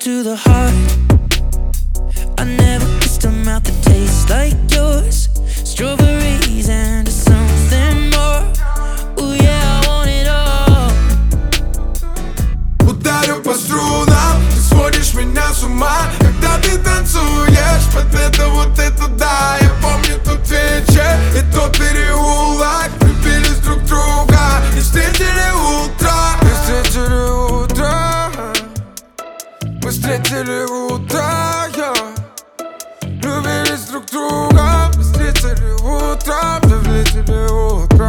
to the heart. I never kissed a mouth that tastes like yours. Strawberries and something more. Ooh yeah, I want it all. Ударю по струнам, ты сводишь меня с ума, когда ты танцуешь под это да. Я помню тот вечер и тот переулок. Влюбились друг в друга и встретили утро. Мы встретили утро. Мы встретили утро, влюбились друг в друга. Мы встретили утро. Мы встретили утро.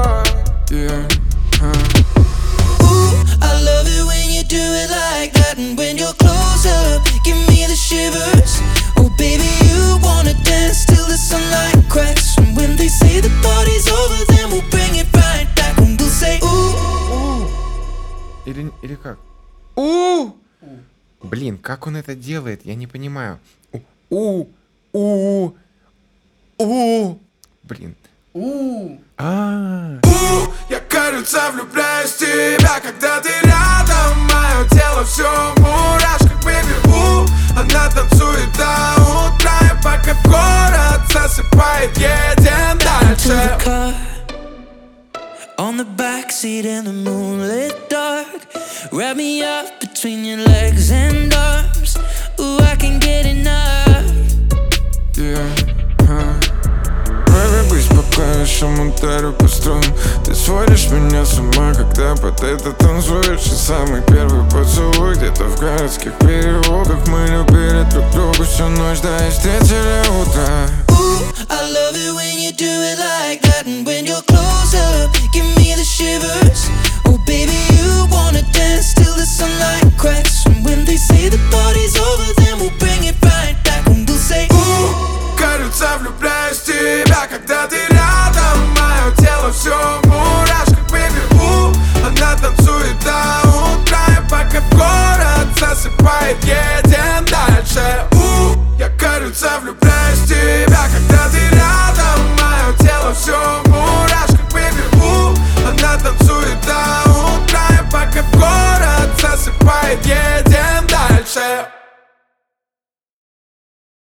I love it when you do it like that. And when you're close up, give me the shivers. Oh baby, you wanna dance till the sunlight cracks. And when they say the party's over, then we'll bring it right back. And we'll say ooh. Или как? Блин, как он это делает? Я не понимаю. Блин. Я, кажется, влюбляюсь в тебя, когда ты рядом. Мое тело все в мурашках, baby. Она танцует до утра, и пока город засыпает, едем дальше. On the backseat in the moonlit dark. Wrap me up between your legs and arms. Ooh, I can't get enough. Baby, будь спокойнейшим, ударю по струнам. Ты сводишь меня с ума, когда под это танцуешь. И самый первый поцелуй где-то в городских переулках. Мы любили друг друга всю ночь, да и встретили утро. Ooh, I love it when you do it like that. And